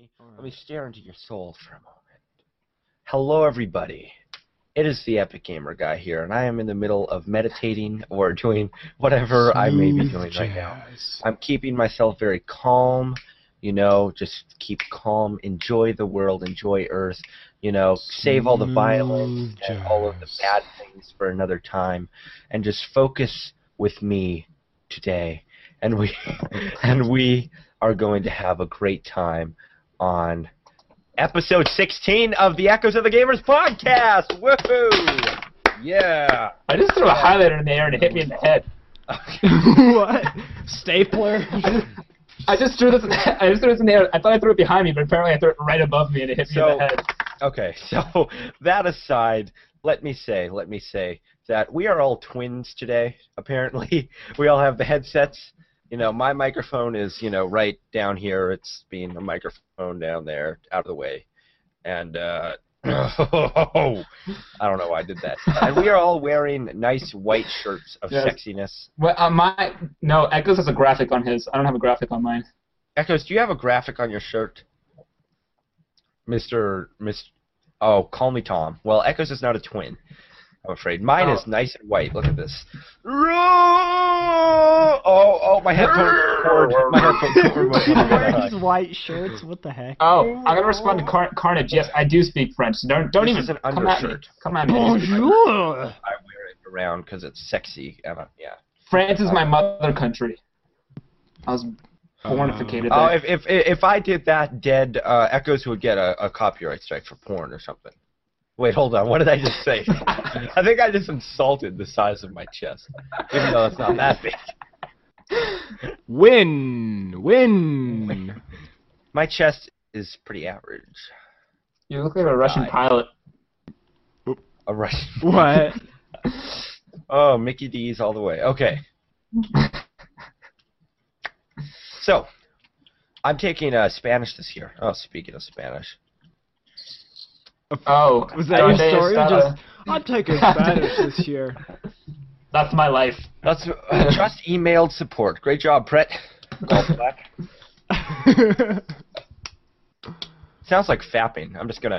Let me stare into your soul for a moment. Hello, everybody. It is the Epic Gamer Guy here, and I am in the middle of meditating or doing whatever I may be doing right now. I'm keeping myself very calm, you know, just keep calm, enjoy the world, enjoy Earth, you know, save all the violence and all of the bad things for another time, and just focus with me today. And we are going to have a great time on episode 16 of the Echoes of the Gamers podcast. Woohoo! Yeah. I just threw a highlighter in the air and it hit me in the head. What? Stapler? I just threw this in the air. I thought I threw it behind me, but apparently I threw it right above me and it hit me in the head. Okay, so that aside, let me say that we are all twins today, apparently. We all have the headsets. You know, my microphone is, you know, right down here. It's being a microphone down there, out of the way. And, I don't know why I did that. And we are all wearing nice white shirts of sexiness. Well, no, Echoes has a graphic on his. I don't have a graphic on mine. Echoes, do you have a graphic on your shirt? Oh, call me Tom. Well, Echoes is not a twin, I'm afraid. Mine is nice and white. Look at this. Oh, my headphone cord. My headphone cord. Wearing these white shirts? What the heck? Oh, I'm gonna respond to Carnage. Yes, I do speak French. Don't this even is an come at me. undershirt. Come at me. Bonjour! I wear it around because it's sexy. And, yeah. France is my mother country. I was pornificated Oh, there. if I did that, dead Echoes would get a copyright strike for porn or something. Wait, hold on. What did I just say? I think I just insulted the size of my chest, even though it's not that big. Win! My chest is pretty average. You look like a Russian pilot. A Russian. What? Oh, Mickey D's all the way. Okay. So, I'm taking Spanish this year. Oh, speaking of Spanish. Oh, was that your story? I'm taking Spanish this year. That's my life. That's just emailed support. Great job, Brett. Black. Sounds like fapping. I'm just gonna.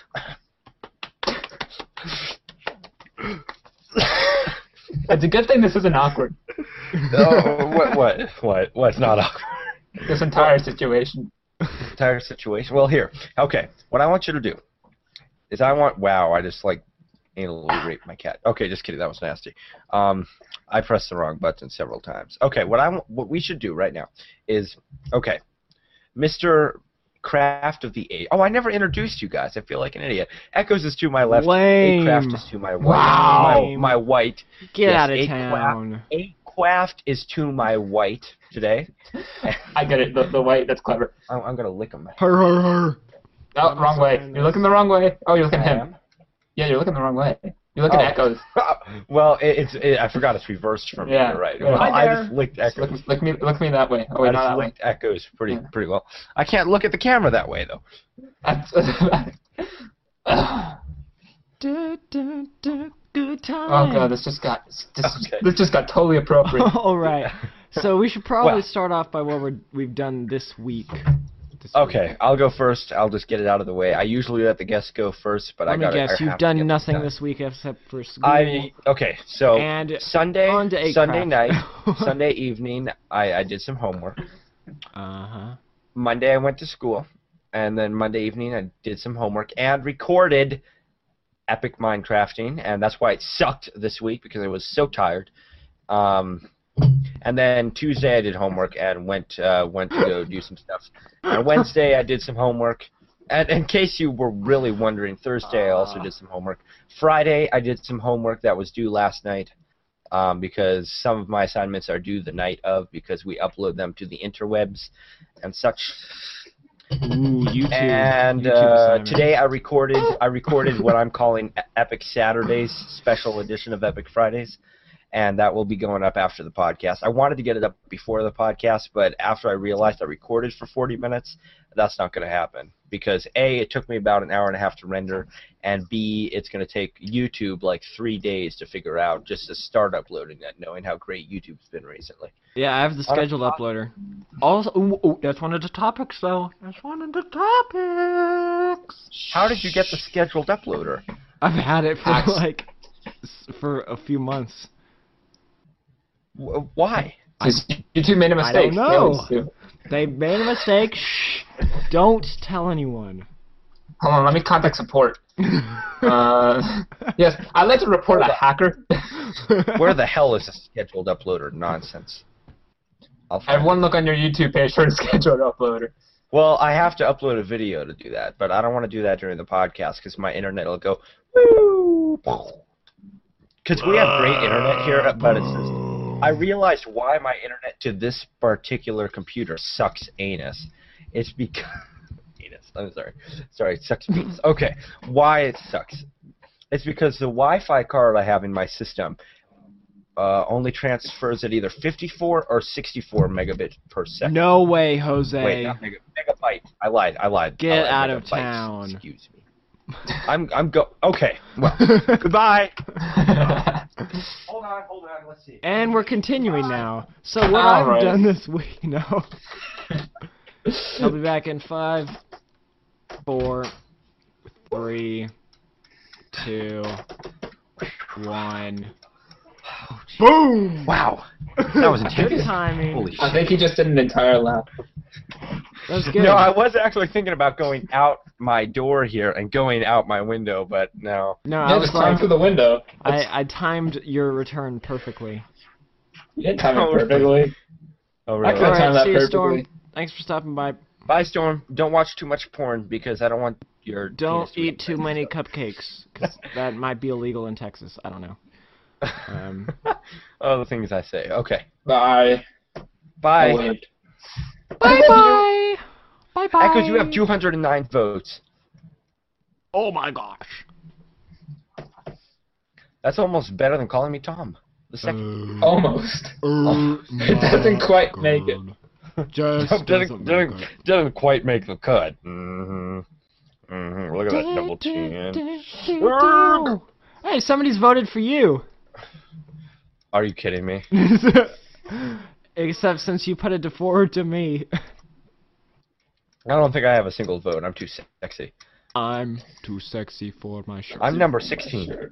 It's a good thing this isn't awkward. Oh, what's not awkward? This entire situation. Entire situation. Well, here. Okay. What I want you to do is wow, I just like anally raped my cat. Okay, just kidding. That was nasty. I pressed the wrong button several times. Okay, what we should do right now is, okay, Mr. Craft of the A. Oh, I never introduced you guys. I feel like an idiot. Echoes is to my left. Lame. A-Craft is to my right. Wow. My white. Get out of town. A-Craft is to my white today. I get it. The white. That's clever. I'm gonna lick him. Her. Oh, wrong way. You're looking the wrong way. Oh, you're looking at him. Yeah, you're looking the wrong way. You're looking at Echoes. Well, I forgot it's reversed from me. You're right. Well, I just licked Echoes. Look me that way. Oh, wait, I just licked Echoes pretty well. I can't look at the camera that way though. Good time. Oh god, this just got totally appropriate. All right. So we should probably start off by what we've done this week. Okay, I'll go first. I'll just get it out of the way. I usually let the guests go first, but Let me guess, you've done nothing this week except for school. Okay, so and Sunday night, Sunday evening, I did some homework. Monday I went to school, and then Monday evening I did some homework and recorded Epic Minecrafting, and that's why it sucked this week because I was so tired. And then Tuesday I did homework and went to go do some stuff. And Wednesday I did some homework. And in case you were really wondering, Thursday I also did some homework. Friday I did some homework that was due last night because some of my assignments are due the night of because we upload them to the interwebs and such. Ooh, YouTube. And today I recorded what I'm calling Epic Saturdays, special edition of Epic Fridays. and that will be going up after the podcast. I wanted to get it up before the podcast, but after I realized I recorded for 40 minutes, that's not going to happen because A, it took me about an hour and a half to render, and B, it's going to take YouTube like 3 days to figure out just to start uploading that, knowing how great YouTube's been recently. Yeah, I have the scheduled uploader. Also, ooh, that's one of the topics, though. That's one of the topics. How did you get the scheduled uploader? I've had it for a few months. Why? YouTube made a mistake. I don't know. They made a mistake. Shh. Don't tell anyone. Hold on, let me contact support. Yes, I'd like to report a hacker. Where the hell is the scheduled uploader nonsense? Everyone look on your YouTube page for a scheduled uploader. Well, I have to upload a video to do that, but I don't want to do that during the podcast because my internet will go woo. Because we have great internet here, but it's just, I realized why my internet to this particular computer sucks anus. It's because I'm sorry, it sucks penis. Okay, why it sucks? It's because the Wi-Fi card I have in my system only transfers at either 54 or 64 megabits per second. No way, Jose. Wait, not megabyte. I lied. Get out of town. Excuse me. Okay. Well, goodbye. Hold on. Let's see. And we're continuing now. So what I've done this week, no. I'll be back in 5, 4, 3, 2, 1. Boom! Wow. That was intense. Good timing. Holy shit. I think he just did an entire lap. That was good. No, I was actually thinking about going out my door here and going out my window, but no. No, Yeah, I was just climb through the window. I timed your return perfectly. You didn't time it perfectly. Oh, I really? could've timed that see you, perfectly. Storm. Thanks for stopping by. Bye, Storm. Don't watch too much porn because I don't want your Don't penis to eat be too many stuff. cupcakes, because that might be illegal in Texas. I don't know. Oh, the things I say. Okay. Bye. Bye. Bye-bye! Bye-bye! Echoes, you have 209 votes. Oh my gosh. That's almost better than calling me Tom. The second. Almost. It doesn't quite make it. Just doesn't quite make the cut. Look at that double chin. Hey, somebody's voted for you. Are you kidding me? Except since you put it forward to me. I don't think I have a single vote. I'm too sexy. I'm too sexy for my shirt. I'm number 16.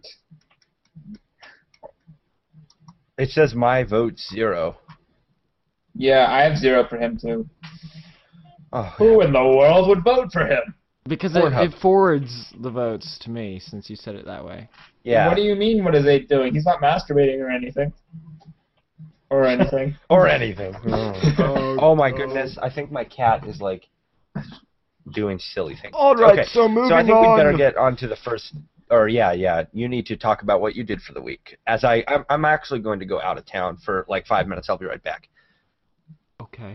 It says my vote's 0. Yeah, I have 0 for him too. Oh, Who in the world would vote for him? Because Pornhub. it forwards the votes to me, since you said it that way. yeah. What do you mean, what is he doing? He's not masturbating or anything. Or anything. Or anything. Oh my goodness. I think my cat is like doing silly things. Alright, okay. so moving So I think on. we better get on to the first. Or yeah. You need to talk about what you did for the week. As I'm actually going to go out of town for like 5 minutes. I'll be right back. Okay.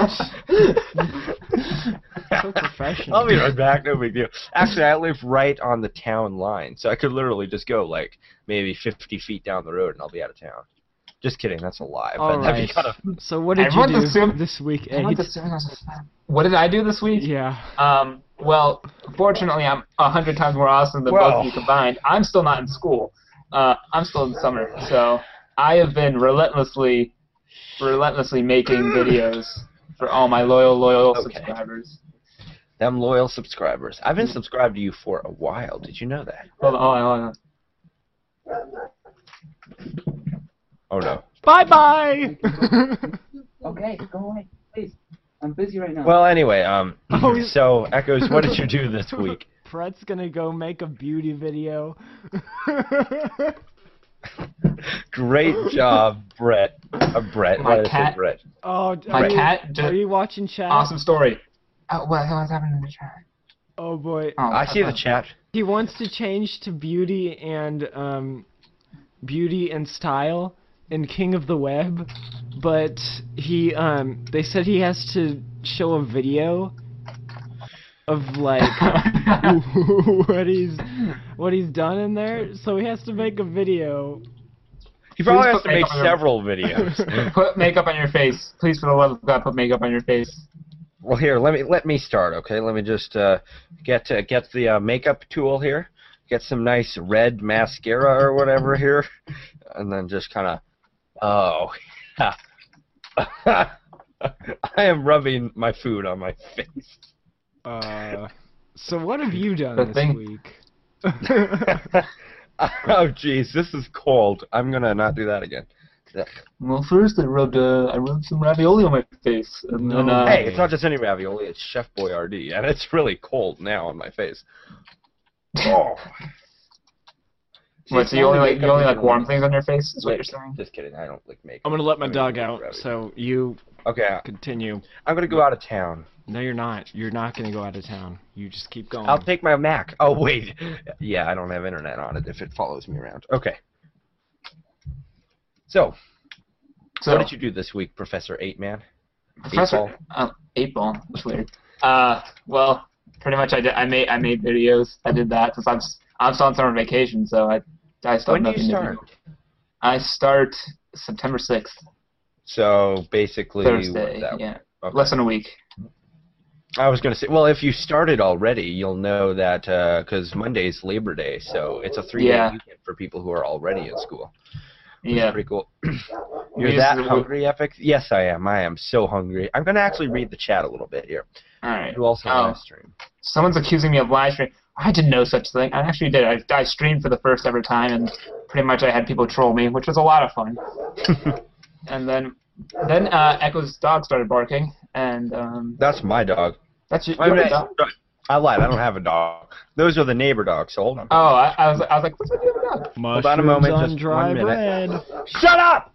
So professional. I'll be right back. No big deal. Actually, I live right on the town line, so I could literally just go like maybe 50 feet down the road, and I'll be out of town. Just kidding. That's a lie. But that'd be Alright. kind of. So what did you Everyone's do assuming- this week, Everyone's Aid? assuming I was a fan. What did I do this week? Yeah. Well, fortunately, I'm 100 times more awesome than both of you combined. I'm still not in school. I'm still in summer, so I have been relentlessly making videos for all my loyal subscribers. Them loyal subscribers. I've been subscribed to you for a while. Did you know that? Hold on. Oh no. Bye-bye! Okay, go away, please. I'm busy right now. Well, anyway, Oh, so Echoes, what did you do this week? Brett's gonna go make a beauty video. Great job, Brett. Brett. My Why did I say cat- Brett? Oh, My cat just Are you watching chat? awesome story. Oh, what's happening in the chat? Oh boy. Oh, I see the chat. He wants to change to beauty and style in King of the Web, but he they said he has to show a video of like what he's done in there, so he has to make a video. He probably has Please to put make makeup on several videos. Put makeup on your face. Please, for the love of God, put makeup on your face. Well, here, let me start, okay? Let me just get the makeup tool here. Get some nice red mascara or whatever here, and then just kind of. Oh, I am rubbing my food on my face. So what have you done The this thing- week? Oh, jeez, this is cold. I'm gonna not do that again. Well, first I rubbed some ravioli on my face, and then No. Hey, it's not just any ravioli. It's Chef Boyardee, and it's really cold now on my face. Oh. What? So you only like warm things on your face? Is what you're saying? Just kidding. I don't lick makeup. I'm gonna let my I mean, dog it's out, ravioli. so you Okay, continue. I'm gonna go out of town. No, you're not. You're not gonna go out of town. You just keep going. I'll take my Mac. Oh wait, yeah, I don't have internet on it if it follows me around. Okay. So, what did you do this week, Professor 8-Man? Professor 8-Ball. That's weird. Well, pretty much I made videos. I did that since I'm still on summer vacation, so I still When have do you nothing to start? do. I start September 6th, So basically, Thursday. what, that, Yeah, okay. less than a week. I was gonna say, well, if you started already, you'll know that because Monday's Labor Day, so it's a 3-day Yeah. weekend for people who are already in school. Which is Yeah. pretty cool. We You're used that to- hungry, Epic? Yes, I am. I am so hungry. I'm gonna actually read the chat a little bit here. All right. You also live stream. Someone's accusing me of live stream. I did no such thing. I actually did. I streamed for the first ever time, and pretty much I had people troll me, which was a lot of fun. And then Echo's dog started barking, and That's my dog. that's your I mean, dog. I lied. I don't have a dog. Those are the neighbor dogs. So hold on. Oh, I was like, what's with the other dog? Mushrooms on a moment, on just dry 1 minute. bread. Shut up!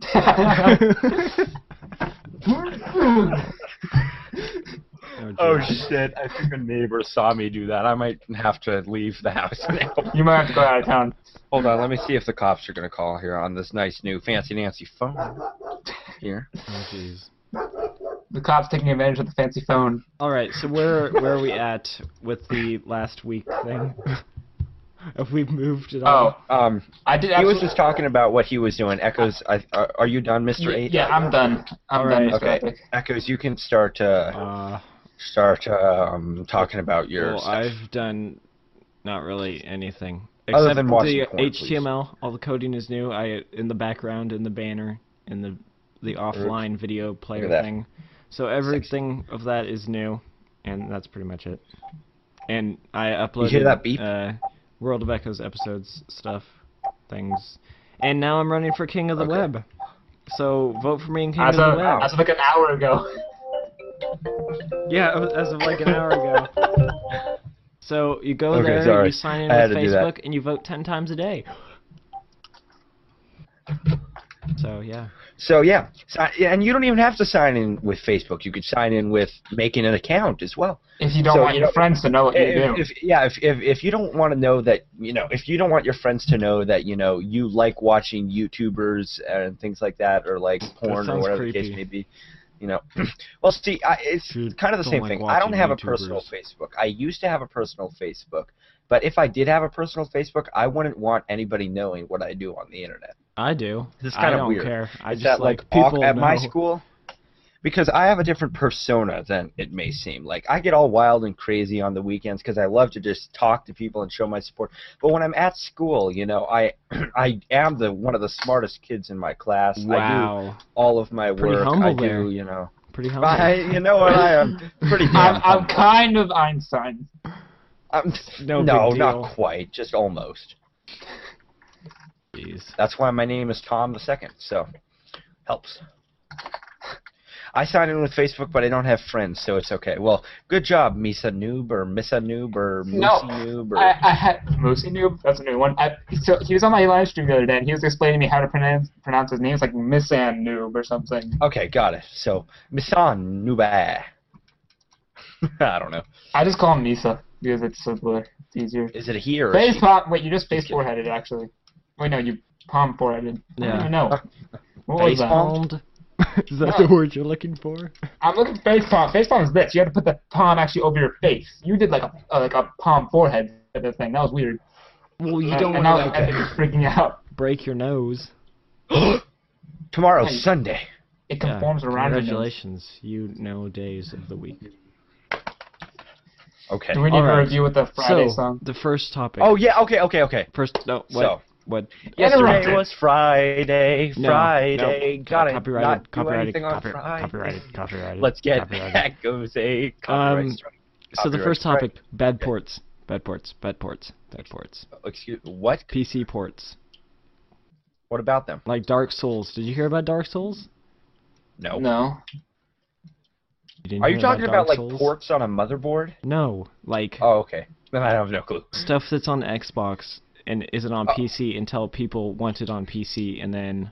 Oh shit! I think a neighbor saw me do that. I might have to leave the house now. You might have to go out of town. Hold on. Let me see if the cops are gonna call here on this nice new fancy Nancy phone. Here. Oh, jeez. The cops taking advantage of the fancy phone. All right, so where are we at with the last week thing? Have we moved at all? Oh, I did. He was Actually, just talking about what he was doing. Echoes, are you done, Mr. 8? yeah, I'm done. I'm done, Mr. Okay. Epic. Echoes, you can start talking about your Well, stuff. I've done not really anything Other except than watching the porn, HTML. All the coding is new. In the background, in the banner, in the offline video player that. thing. So everything of that is new, and that's pretty much it. And I uploaded hear that beep? World of Echoes episodes stuff, things, and now I'm running for King of the Okay. Web. So vote for me in King As of of, the Web. as of like an hour ago. Yeah, as of like an hour ago. So you go Okay, there, sorry. you sign in I had with to do that. Facebook, and you vote 10 times a day. So yeah. So yeah, and you don't even have to sign in with Facebook. You could sign in with making an account as well. If you don't So, want you your know, friends to know what you do. If you don't want to know that, if you don't want your friends to know that, you like watching YouTubers and things like that, or like porn or sounds whatever the creepy. case may be, well, see, it's You kind of the don't same like thing. I don't watching have a YouTubers. personal Facebook. I used to have a personal Facebook, but if I did have a personal Facebook, I wouldn't want anybody knowing what I do on the internet. I do. It's I kind of don't weird. care. I It's just that, like people at my know. school, because I have a different persona than it may seem. Like, I get all wild and crazy on the weekends because I love to just talk to people and show my support. But when I'm at school, I am one of the smartest kids in my class. I Wow. do all of my Pretty work. humble I there. do, Pretty humble. you know what? I am pretty damn I'm humble. kind of Einstein. No no, big not deal. quite. Just almost. Jeez. That's why my name is Tom II, so helps. I sign in with Facebook, but I don't have friends, so it's okay. Well, good job, Misa Noob or Missa Noob or Moosey No, Noob. Or... I had Moosey Noob. That's a new one. So he was on my live stream the other day, and he was explaining to me how to pronounce his name. It's like Missan Noob or something. Okay, got it. So, Missan Noob. I don't know. I just call him Misa because it's simpler. It's easier. Is it a he or a Face she? palm. Wait, you just face foreheaded actually. Wait, no, you palm foreheaded. I Yeah. don't know. What was Face that? palm? Palmed? Is that the word you're looking for? I'm looking at face palm. Face palm is this. You have to put the palm actually over your face. You did like a palm forehead type of thing. That was weird. Well, you And don't now want to I'm freaking out. break your nose. Tomorrow's Nice. Sunday. It conforms around your nose. Congratulations, you know days of the week. Okay. Do we need All to right. review with the Friday So, song? the first topic. Oh yeah. Okay. First, no, what? So, What? yesterday Interrupted. was Friday. No, Friday. no, Gotta copyrighted, not do copyrighted, anything on copyrighted, Friday. copyrighted. Let's get copyrighted. that goes a copyright strike. So the Copyright first strike. topic: bad ports, bad ports, bad ports, bad ports. Excuse what? PC ports, What about them? like Dark Souls. Did you hear about Dark Souls? No. No. You didn't Are you hear talking about Dark like Souls? ports on a motherboard? No, like Oh, okay. Then I have no clue. stuff that's on Xbox and isn't on Oh. PC until people want it on PC, and then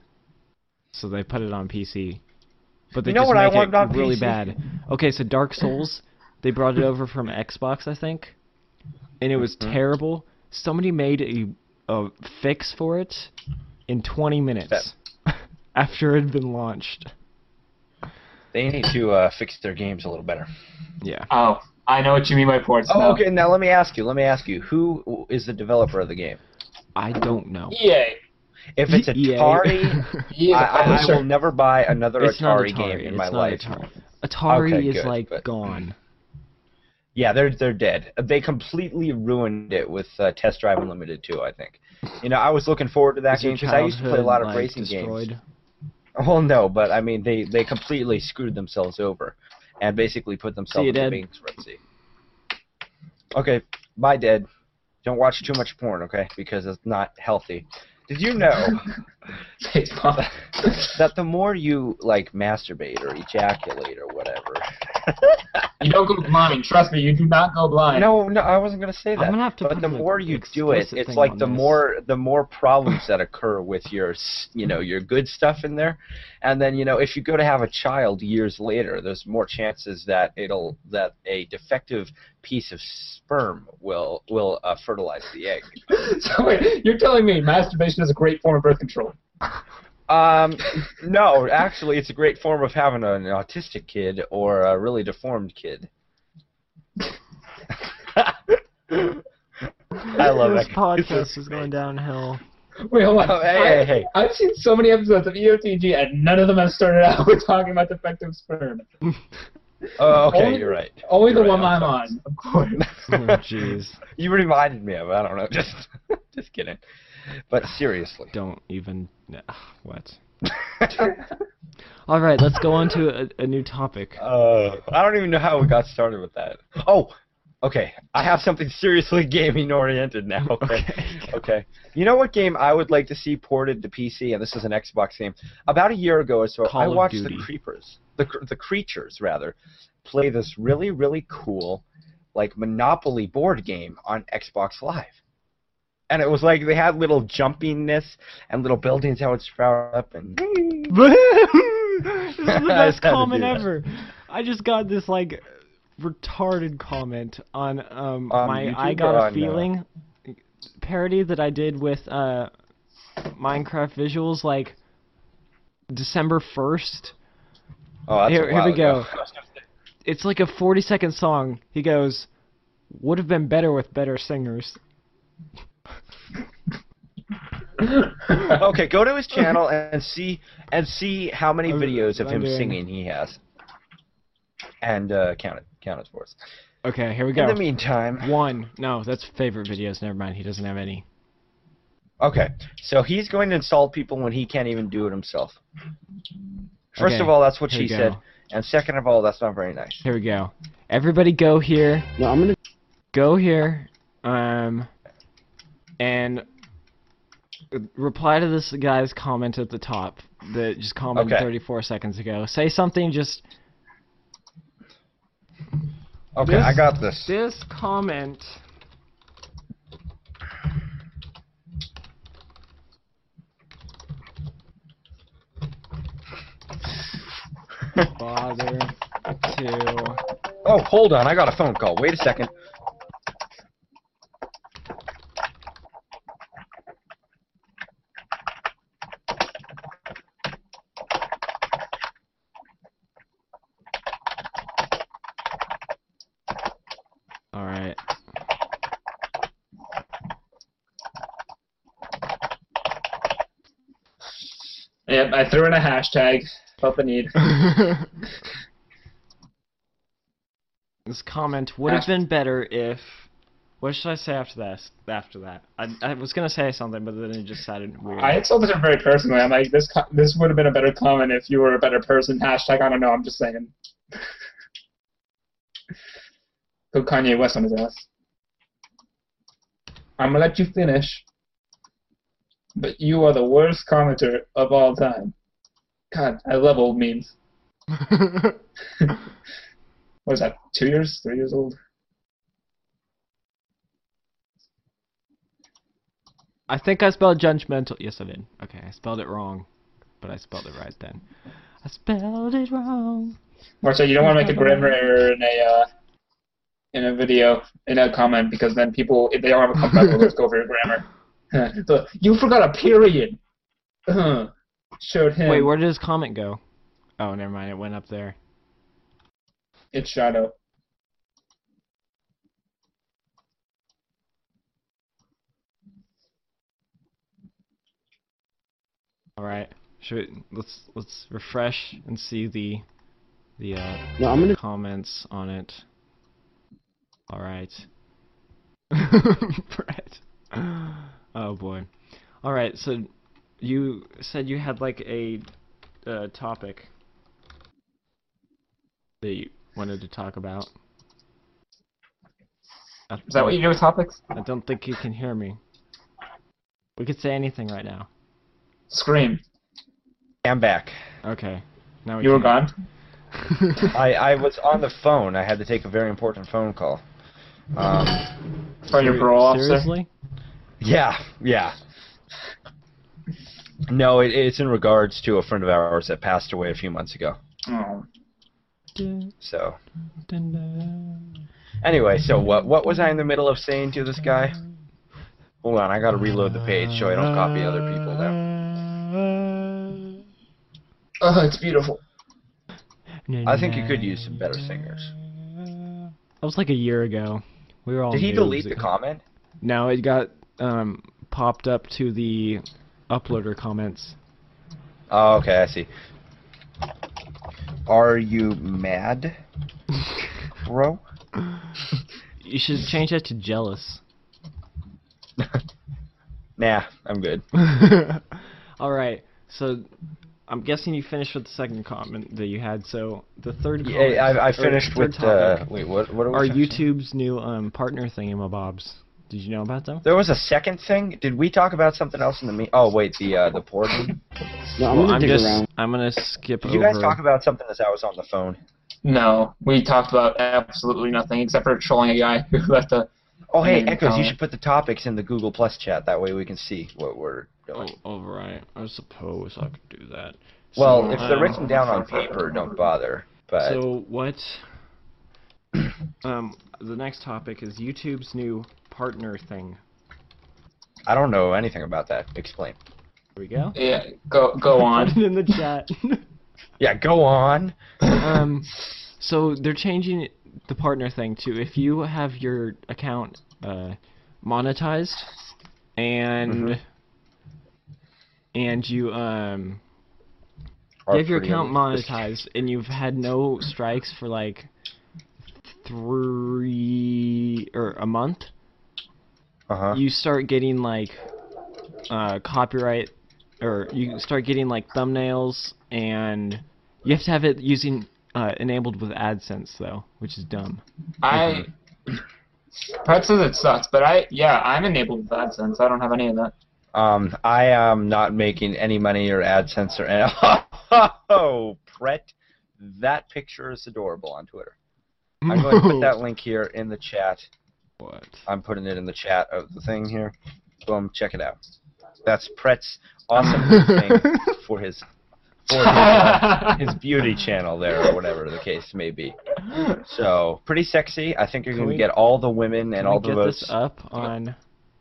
so they put it on PC. But they You know just what I make want it on really PC? bad. Okay, so Dark Souls, they brought it over from Xbox, I think, and it was Mhm. terrible. Somebody made a fix for it in 20 minutes after it had been launched. They need to fix their games a little better. Yeah. Oh, I know what you mean by ports. Oh, now. okay. Now let me ask you. Who is the developer of the game? I don't know. EA. If it's EA. Atari, EA, the I publisher. will never buy another It's not Atari Atari. game in It's my not life. Atari. Atari Okay, is good, like but- gone. Yeah, they're dead. They completely ruined it with Test Drive Unlimited 2, I think. You know, I was looking forward to that Is your game because I used to play a lot of childhood, like, racing destroyed? games. Well, no, but I mean, they completely screwed themselves over and basically put themselves you, in Dad. bankruptcy. Okay, bye, Dad. Don't watch too much porn, okay? Because it's not healthy. Did you know Thanks, Mom. that the more you like masturbate or ejaculate or whatever? You don't go blind. Trust me, you do not go blind. No, I wasn't gonna say that. I'm gonna have to but put the an more you do it, explicit it's thing like on the this. more problems that occur with your your good stuff in there, and then if you go to have a child years later, there's more chances that a defective piece of sperm will fertilize the egg. So wait, you're telling me masturbation is a great form of birth control? No, actually, it's a great form of having an autistic kid or a really deformed kid. I love this that. podcast is going downhill. Wait, hold on. Oh, hey. I've seen so many episodes of EOTG, and none of them have started out with talking about defective sperm. Oh, okay, Only- you're right. Only the You're one right, I'm on, of course. Oh, jeez. You reminded me of it. I don't know. Just kidding. But seriously. Don't even. What? All right, let's go on to a new topic. I don't even know how we got started with that. Oh, okay. I have something seriously gaming oriented now. Okay. Okay. You know what game I would like to see ported to PC, and this is an Xbox game. About a year ago or so, Call I of watched Duty. the Creatures rather, play this really, really cool, like Monopoly board game on Xbox Live. And it was like they had little jumpiness and little buildings that would sprout up and. This is the I best just had to comment do that. ever. I just got this like retarded comment on my YouTube I Got or a on, Feeling parody that I did with Minecraft visuals like December 1st. Oh, that's a Here we while go. ago. It's like a 40-second song. He goes, "Would have been better with better singers." Okay, go to his channel and see how many videos of I'm him doing- singing he has, and count it for us. Okay, here we In go. the meantime, One. No, that's favorite videos. Never mind. He doesn't have any. okay, so he's going to insult people when he can't even do it himself. First Okay, of all, that's what here she we go. said, and second of all, that's not very nice. Here we go. Everybody go here. No, I'm gonna. Go here. And reply to this guy's comment at the top that just commented Okay. 34 seconds ago. Say something just... Okay, I got this. This comment... bother to... Oh, hold on, I got a phone call. Wait a second. Alright. Yep, I threw in a hashtag. Felt the need. This comment would have been better if... What should I say after that? I was gonna say something, but then it just sounded weird. I insulted her very personally. I'm like, this would have been a better comment if you were a better person. Hashtag, I don't know, I'm just saying. Go Kanye West on his ass. I'm gonna let you finish. But you are the worst commenter of all time. God, I love old memes. What is that, 2 years? 3 years old? I think I spelled judgmental. Yes, I did. Okay, I spelled it wrong, but I spelled it right then. I spelled it wrong. Marcel, you don't want to make a grammar error in a video, in a comment, because then people, if they don't have a comment, they'll just go over your grammar. So, you forgot a period. Showed him. Wait, where did his comment go? Oh, never mind. It went up there. It's shadow. All right. Let's refresh and see the comments on it. All right. Brett. Oh boy. All right. So you said you had like a topic that you wanted to talk about. Is that what you do with topics? I don't think you can hear me. We could say anything right now. Scream. I'm back. Okay. Now we You were can. gone? I was on the phone. I had to take a very important phone call. For your parole officer? Seriously? Yeah. No, it's in regards to a friend of ours that passed away a few months ago. Oh. So. Anyway, so what was I in the middle of saying to this guy? Hold on, I gotta reload the page so I don't copy other people down. Oh, it's beautiful. I think you could use some better singers. That was like a year ago. We were all. Did he noobs. delete the comment? No, it got popped up to the uploader comments. Oh, okay, I see. Are you mad, bro? You should change that to jealous. Nah, I'm good. Alright, so I'm guessing you finished with the second comment that you had, so the third comment... Yeah, I finished with, wait, what are we YouTube's new partner thingamabobs. Did you know about them? There was a second thing? Did we talk about something else in the Oh, wait, the porn? No, I'm gonna skip over... Did you guys talk about something as I was on the phone? No, we talked about absolutely nothing except for trolling a guy who left a... Oh, hey, Echoes, you should put the topics in the Google Plus chat. That way we can see what we're doing. Oh, right. I suppose I could do that. Well, So, if they're written down on paper, don't bother. But so what... the next topic is YouTube's new partner thing. I don't know anything about that. Explain. Here we go. Yeah, go on. Put it in the chat. Yeah, go on. So they're changing the partner thing to if you have your account monetized and you have your account monetized and you've had no strikes for like a month, you start getting like copyright, or you start getting like thumbnails, and you have to have it using enabled with AdSense though, which is dumb. Brett says it sucks, but I'm enabled with AdSense. I don't have any of that. I am not making any money or AdSense or any. Oh, Brett, that picture is adorable on Twitter. I'm going to put that link here in the chat. What? I'm putting it in the chat of the thing here. Boom, check it out. That's Brett's awesome thing for his beauty channel there, or whatever the case may be. So, pretty sexy. I think you're going to get all the women and all the votes. This up on...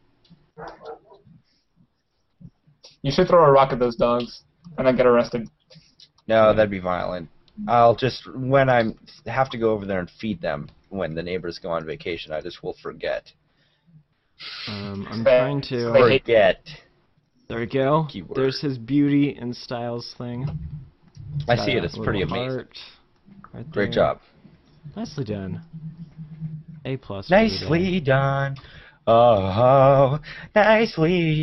You should throw a rock at those dogs and then get arrested. No, that'd be violent. I'll just, when I have to go over there and feed them when the neighbors go on vacation, I just will forget. I'm trying to... Forget. There we go. Keyword. There's his beauty and styles thing. I see it. It's pretty amazing. Right Great there. job. Nicely done. A+. Nicely done. Oh, nicely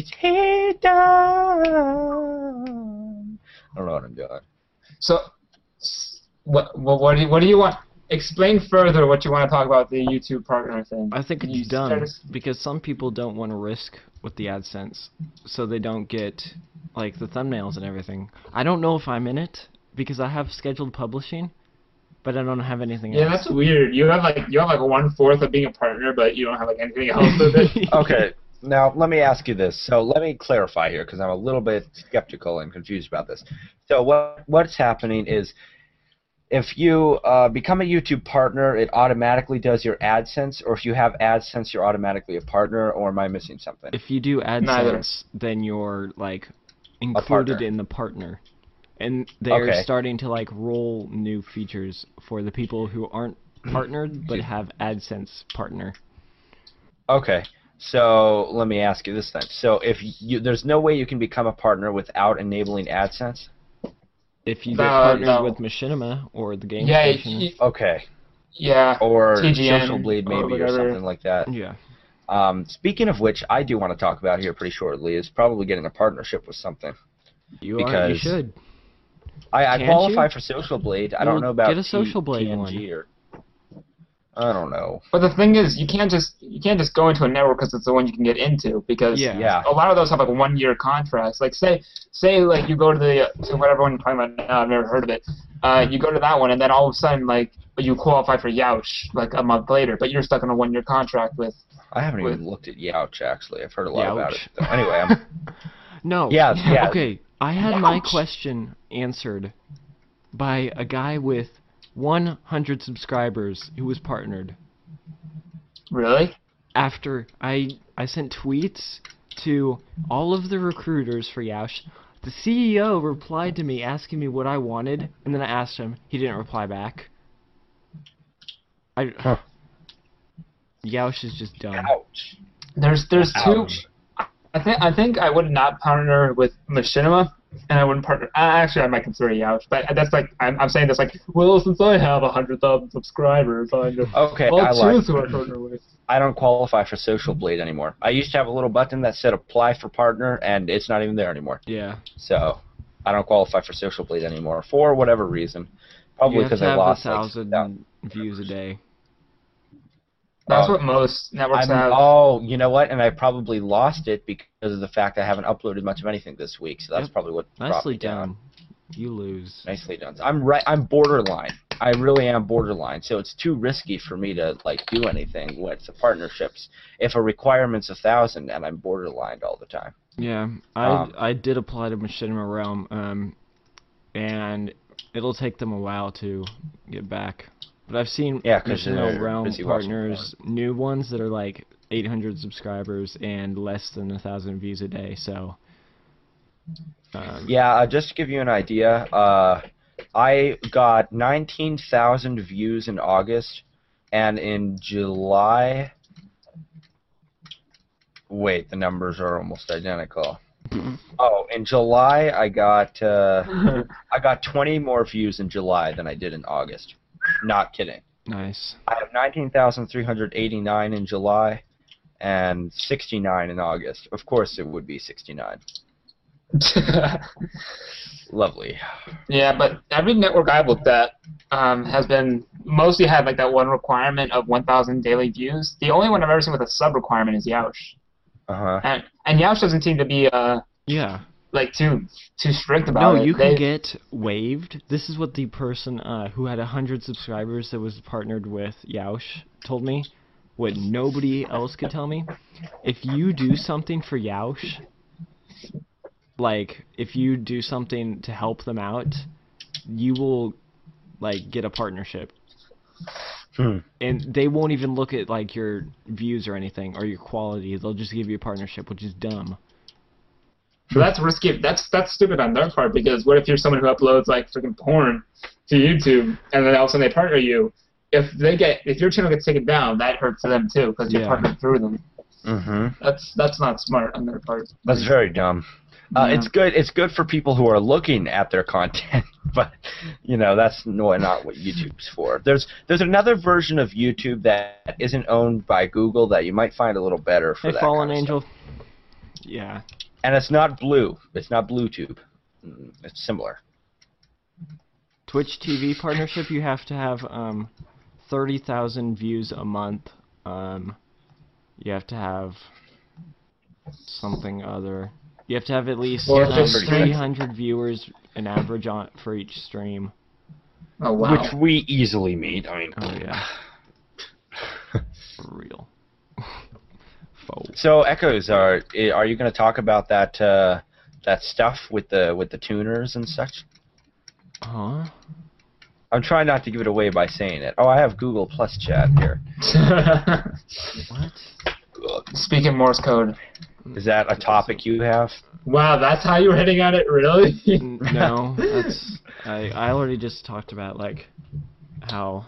done. I don't know what I'm doing. So, what do you want? Explain further what you want to talk about the YouTube partner thing. I think it's dumb because some people don't want to risk with the AdSense, so they don't get like the thumbnails and everything. I don't know if I'm in it because I have scheduled publishing, but I don't have anything else. Yeah, that's weird. You have like 1/4 of being a partner, but you don't have like anything else with it. Okay, now let me ask you this. So let me clarify here because I'm a little bit skeptical and confused about this. So what's happening is, if you become a YouTube partner, it automatically does your AdSense, or if you have AdSense, you're automatically a partner, or am I missing something? If you do AdSense, then you're like included in the partner. And they're starting to like roll new features for the people who aren't partnered but have AdSense partner. Okay. So let me ask you this then. So if there's no way you can become a partner without enabling AdSense? If you get partnered with Machinima or the game station. Okay. Yeah. Or TGN, Social Blade maybe or something like that. Yeah. Speaking of which, I do want to talk about here pretty shortly is probably getting a partnership with something. You should. I qualify for Social Blade. I don't know about get a Social Blade one. Or, I don't know. But the thing is, you can't just go into a network because it's the one you can get into, because a lot of those have like 1-year contracts. Like say like you go to whatever one you're talking about now, I've never heard of it. You go to that one, and then all of a sudden like you qualify for Youch like a month later, but you're stuck in a 1-year contract with. I haven't even looked at Youch actually. I've heard a lot about it. So anyway, No. Yeah. Okay, I had my question answered by a guy with 100 subscribers who was partnered. Really? After I sent tweets to all of the recruiters for Youch, the CEO replied to me asking me what I wanted, and then I asked him. He didn't reply back. Youch is just dumb. Ouch. There's two. I think I would not partner with Machinima, and I wouldn't partner. Actually, I might consider Youch, but that's like I'm saying this like, well, since I have 100,000 subscribers, I'll choose who I partner with. I don't qualify for Social Blade anymore. I used to have a little button that said apply for partner, and it's not even there anymore. Yeah. So I don't qualify for Social Blade anymore for whatever reason. Probably because I lost 1,000 views a day. That's what most networks have. Oh, you know what? And I probably lost it because of the fact I haven't uploaded much of anything this week. So that's probably what brought me down. You lose. Nicely done. I'm borderline. I really am borderline. So it's too risky for me to like do anything with the partnerships. If a requirement's 1,000, and I'm borderline all the time. Yeah, I did apply to Machinima Realm, and it'll take them a while to get back. But I've seen Machinima Realm partners, new ones that are like 800 subscribers and less than 1,000 views a day. So. Just to give you an idea, I got 19,000 views in August, and in July. Wait, the numbers are almost identical. Oh, in July I got 20 more views in July than I did in August. Not kidding. Nice. I have 19,389 in July and 69 in August. Of course, it would be 69. Lovely. Yeah, but every network I've looked at has been mostly had like that one requirement of 1,000 daily views. The only one I've ever seen with a sub requirement is Youch. And Youch doesn't seem to be like too strict about it. No, you can get waived. This is what the person who had 100 subscribers that was partnered with Youch told me. What nobody else could tell me. If you do something for Youch, like if you do something to help them out, you will like get a partnership. And they won't even look at like your views or anything or your quality. They'll just give you a partnership, which is dumb. So that's risky. That's stupid on their part, because what if you're someone who uploads like freaking porn to YouTube and then all of a sudden they partner you? If your channel gets taken down, that hurts them too because you're partnered through them. That's not smart on their part. That's very dumb. It's good. It's good for people who are looking at their content, but that's not what YouTube's for. There's another version of YouTube that isn't owned by Google that you might find a little better for that. Fallen kind of Angel. stuff. Yeah. And it's not blue. It's not BlueTube. It's similar. Twitch TV partnership. You have to have 30,000 views a month. You have to have something other. You have to have at least 300 viewers an average for each stream. Oh wow! Which we easily meet. I mean, oh yeah, for real. So Echoes, are you going to talk about that stuff with the tuners and such? Huh? I'm trying not to give it away by saying it. Oh, I have Google Plus chat here. What? Speaking Morse code. Is that a topic you have? Wow, that's how you were hitting at it, really? No, that's I already just talked about how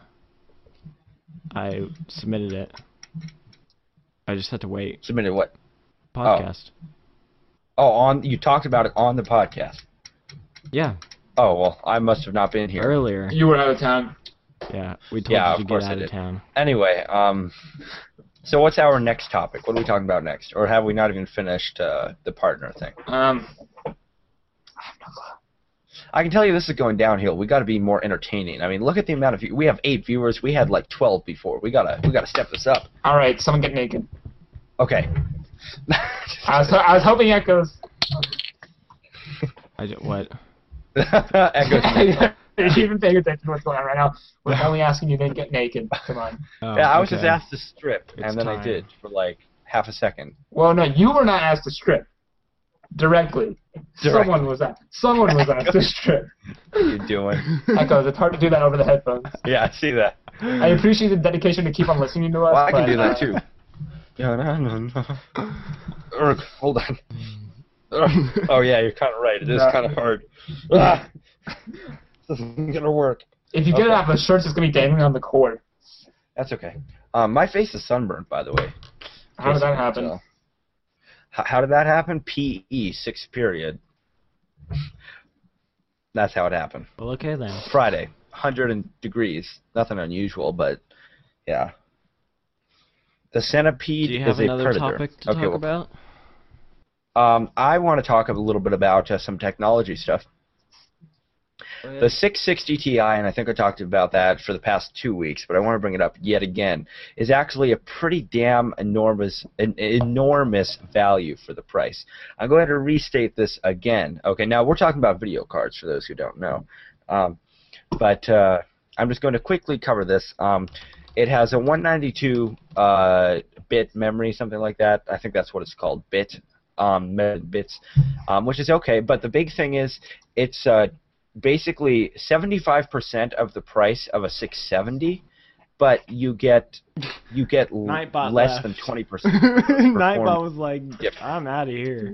I submitted it. I just had to wait. Submitted what? Podcast. Oh, you talked about it on the podcast. Yeah. Oh well, I must have not been here earlier. You were out of town. Yeah, we told you to get out of town. Anyway, so what's our next topic? What are we talking about next? Or have we not even finished the partner thing? I have no clue. I can tell you this is going downhill. We got to be more entertaining. I mean, look at the amount of we have 8 viewers. We had like 12 before. We gotta step this up. All right, someone get naked. Okay. I was hoping Echoes. What? Echoes. Are you even paying attention to what's going on right now? We're only asking you to get naked. Come on. Oh, yeah, I was just asked to strip, and then time. I did for like half a second. Well, no, you were not asked to strip. Directly. Someone was asked to strip. What are you doing? Echoes, it's hard to do that over the headphones. Yeah, I see that. I appreciate the dedication to keep on listening to us. Well, I can do that too. Hold on. Oh yeah, you're kind of right. It is kind of hard. This isn't gonna work. If you get it off the shirts, it's gonna be dangling on the cord. That's okay. My face is sunburned, by the way. How did that happen? So, how did that happen? PE 6th period. That's how it happened. Well, okay then. Friday, 100 degrees. Nothing unusual, but yeah. The centipede is a predator. Do you have another topic to talk about? I want to talk a little bit about some technology stuff. The 660 Ti, and I think I talked about that for the past 2 weeks, but I want to bring it up yet again, is actually a pretty damn enormous value for the price. I'm going to restate this again. Okay, now we're talking about video cards for those who don't know. But I'm just going to quickly cover this. It has a 192-bit memory, something like that. I think that's what it's called, bits, which is okay. But the big thing is it's basically 75% of the price of a 670, but you get less than 20%. Nightbot was like, yep. I'm out of here.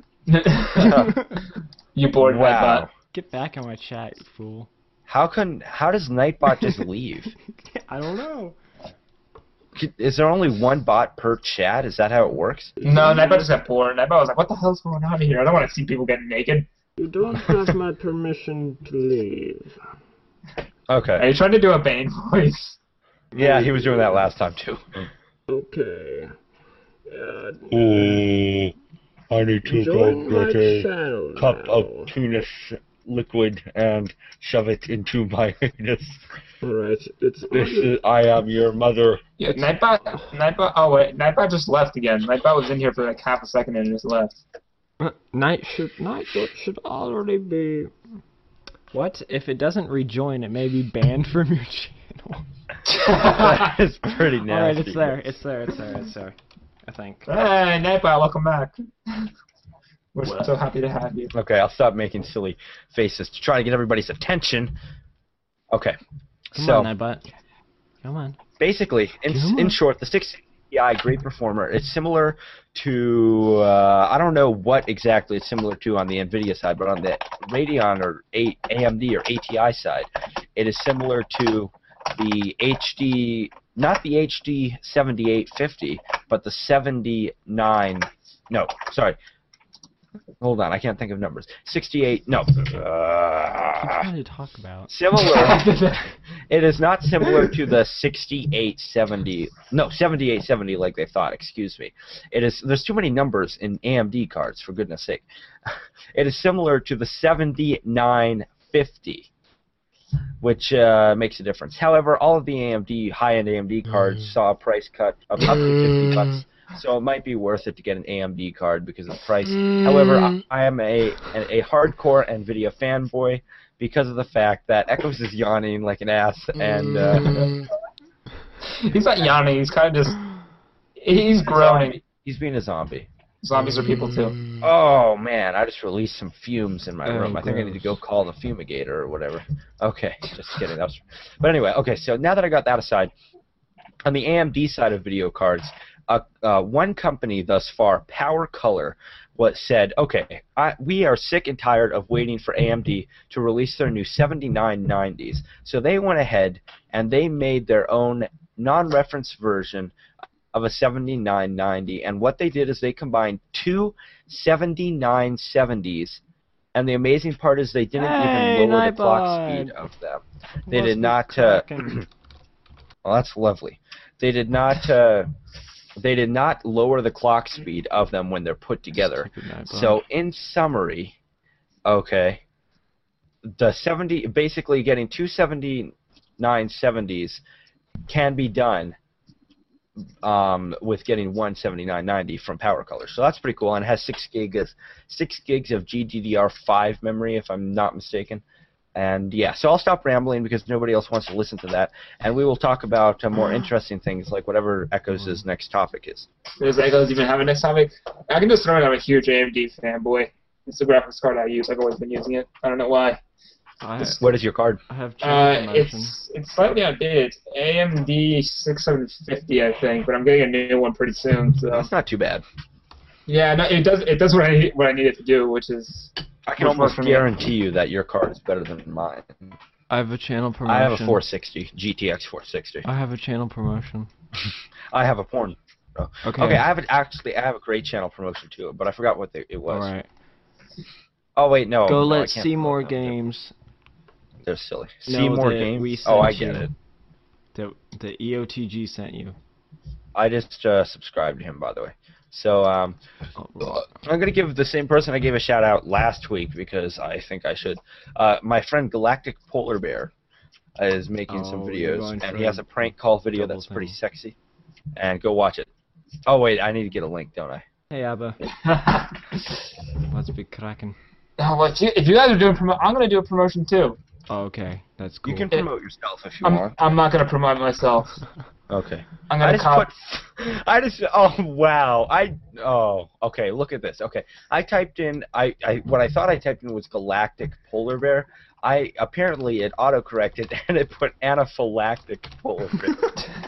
You bored, wow. Nightbot. Get back in my chat, you fool. How does Nightbot just leave? I don't know. Is there only one bot per chat? Is that how it works? No, Nightbot just got bored. Nightbot was like, what the hell's going on here? I don't want to see people getting naked. You don't have my permission to leave. Okay. Are you trying to do a Bane voice? Yeah, he was doing that last time too. Okay. I need to go get a cup of penis liquid and shove it into my anus. Alright, I am your mother. Yeah, Nightbot, oh wait, Nightbot just left again. Nightbot was in here for like half a second and just left. Nightbot should already be... What? If it doesn't rejoin, it may be banned from your channel. It's pretty nasty. Alright, it's there, I think. Hey, Nightbot, welcome back. We're so happy to have you. Okay, I'll stop making silly faces to try to get everybody's attention. Okay. Come on, Nightbot. Come on. Basically, in short, the 660 Ti, great performer. It's similar to, I don't know what exactly it's similar to on the NVIDIA side, but on the Radeon or AMD or ATI side, it is similar to the HD, not the HD 7850, but the Hold on, I can't think of numbers. 68. No. What are you trying to talk about? Similar. It is not similar to the 6870. No, 7870 like they thought. Excuse me. It is. There's too many numbers in AMD cards, for goodness sake. It is similar to the 7950, which makes a difference. However, all of the AMD high-end AMD cards saw a price cut of up to $50. So it might be worth it to get an AMD card because of the price. However, I am a hardcore NVIDIA fanboy because of the fact that Echoes is yawning like an ass, and he's not yawning. He's kind of just he's groaning. He's being a zombie. Zombies are people too. Oh man, I just released some fumes in my room. I think I need to go call the fumigator or whatever. Okay, just kidding. But anyway, okay. So now that I got that aside, on the AMD side of video cards. One company thus far, Power Color, said, okay, we are sick and tired of waiting for AMD to release their new 7990s. So they went ahead and they made their own non-reference version of a 7990. And what they did is they combined two 7970s. And the amazing part is they didn't even lower the clock speed of them. They did not. Well, that's lovely. They did not. They did not lower the clock speed of them when they're put together. So in summary, okay, basically getting two 7970s can be done with getting one 7990 from Power Color. So that's pretty cool, and it has 6 gigs of GDDR5 memory, if I'm not mistaken. And yeah, so I'll stop rambling because nobody else wants to listen to that, and we will talk about more interesting things like whatever Echoes' next topic is. Does Echoes even have a next topic? I can just throw in I'm a huge AMD fanboy. It's the graphics card I use. I've always been using it. I don't know why. What is your card? I have it's slightly outdated. It's AMD 650, I think, but I'm getting a new one pretty soon. So that's not too bad. Yeah, no, it does what I need it to do, which is. I can almost guarantee you that your card is better than mine. I have a channel promotion. I have a 460, GTX 460. I have a channel promotion. I have a porn. Oh. Okay. I have a great channel promotion too, but I forgot what it was. All right. Oh wait, no. Go let Seymour Games. They're silly. Seymour Games. Oh, I get it. The EOTG sent you. I just subscribed to him, by the way. So I'm going to give the same person I gave a shout-out last week because I think I should. My friend Galactic Polar Bear is making some videos, and he has a prank call video that's pretty sexy. And go watch it. Oh, wait, I need to get a link, don't I? Hey, Abba. Let's be cracking. Oh, well, if you guys are doing I'm going to do a promotion, too. Oh, okay, that's cool. You can promote yourself if you want. I'm not going to promote myself. Okay. I'm gonna okay, look at this. Okay. I typed in what I thought I typed in was Galactic Polar Bear. Apparently it autocorrected and it put anaphylactic polar bear.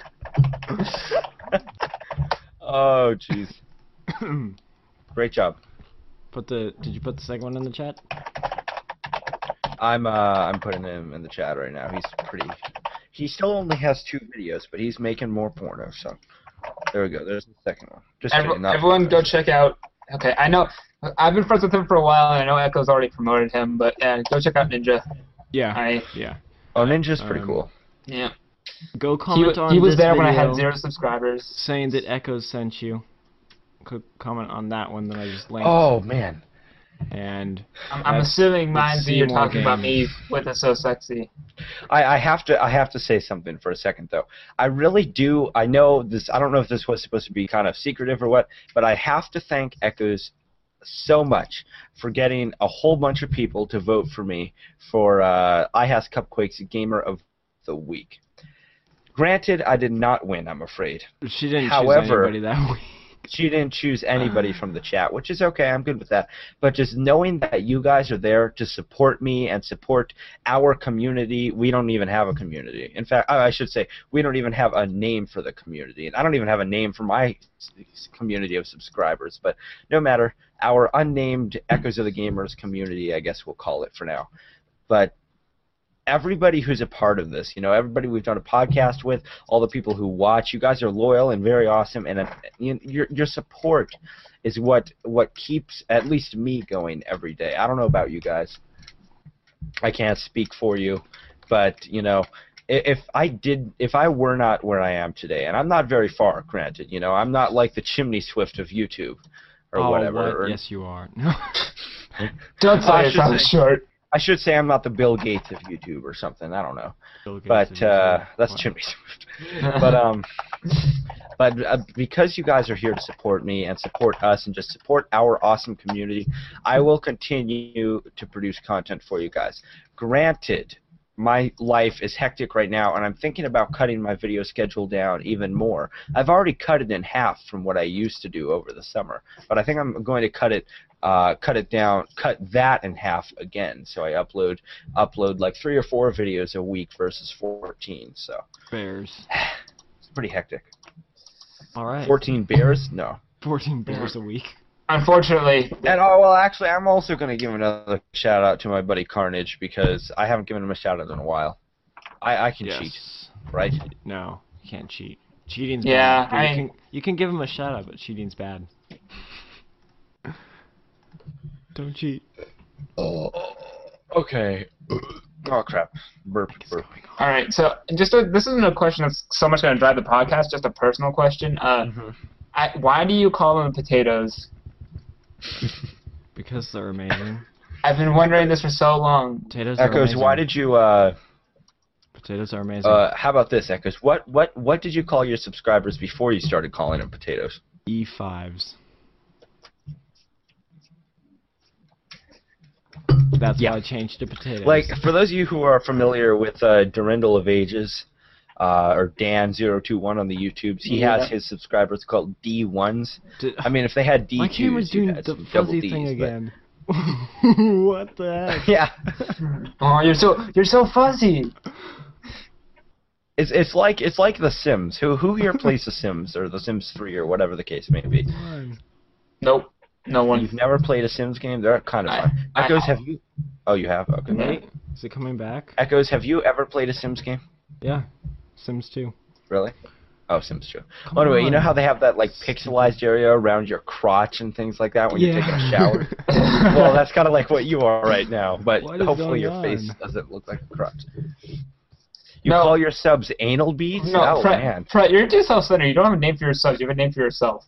Oh jeez. Great job. Did you put the second one in the chat? I'm putting him in the chat right now. He still only has 2 videos, but he's making more porno, so there we go. There's the second one. Everyone go check out. Okay, I know. I've been friends with him for a while, and I know Echo's already promoted him, but go check out Ninja. Yeah. Oh, Ninja's pretty cool. Yeah. Go comment on He was this there when I video had 0 subscribers. saying that Echoes sent you. Comment on that one that I just linked. Oh, man. And I'm assuming mine's you're talking about me with it so sexy. I have to say something for a second though. I really do. I know this. I don't know if this was supposed to be kind of secretive or what, but I have to thank Echoes so much for getting a whole bunch of people to vote for me for iHas Cupquake's Gamer of the Week. Granted, I did not win. I'm afraid. She didn't choose anybody that week. She didn't choose anybody from the chat, which is okay. I'm good with that. But just knowing that you guys are there to support me and support our community, we don't even have a community. In fact, I should say we don't even have a name for the community. And I don't even have a name for my community of subscribers. But no matter, our unnamed Echoes of the Gamers community, I guess we'll call it for now. But everybody who's a part of this, everybody we've done a podcast with, all the people who watch, you guys are loyal and very awesome, and your support is what keeps at least me going every day. I don't know about you guys. I can't speak for you, but if I were not where I am today, and I'm not very far, granted, I'm not like the Chimney Swift of YouTube or whatever. What? Yes, you are. Don't say it on short. I should say I'm not the Bill Gates of YouTube or something. I don't know. But that's Chimney Swift. But because you guys are here to support me and support us and just support our awesome community, I will continue to produce content for you guys. Granted, my life is hectic right now, and I'm thinking about cutting my video schedule down even more. I've already cut it in half from what I used to do over the summer, but I think I'm going to cut that in half again. So I upload like 3 or 4 videos a week versus 14. So bears. It's pretty hectic. All right. 14 bears? No. 14 bears a week. Unfortunately. And actually, I'm also going to give another shout out to my buddy Carnage because I haven't given him a shout out in a while. I can cheat, right? No, you can't cheat. Cheating's bad. You can give him a shout out, but cheating's bad. Don't cheat. Oh, okay. Oh crap! Burp. All right, so this isn't a question that's so much going to drive the podcast. Just a personal question. Why do you call them potatoes? Because they're amazing. I've been wondering this for so long. Potatoes are Echoes, amazing. why did you Potatoes are amazing. How about this, Echoes? What did you call your subscribers before you started calling them potatoes? E5s. That's why I changed to potatoes. Like, for those of you who are familiar with Durandal of Ages, or Dan021 on the YouTubes, he has his subscribers called D1s. I mean, if they had D2s, my camera's doing the fuzzy thing again. What the heck? Yeah. Oh, you're so fuzzy. It's like The Sims. Who here plays The Sims or The Sims 3 or whatever the case may be? Nope. No one. You've never played a Sims game? They're kind of fun. Echoes, have you? Oh, you have? Okay. Wait, is it coming back? Echoes, have you ever played a Sims game? Yeah. Sims 2. Really? Oh, Sims 2. By the way, you know how they have that like pixelized area around your crotch and things like that when you're taking a shower? Well, that's kind of like what you are right now, but hopefully your face doesn't look like a crotch. You call your subs anal beads? No, man. Fred, you're too self-centered. You don't have a name for your subs. You have a name for yourself.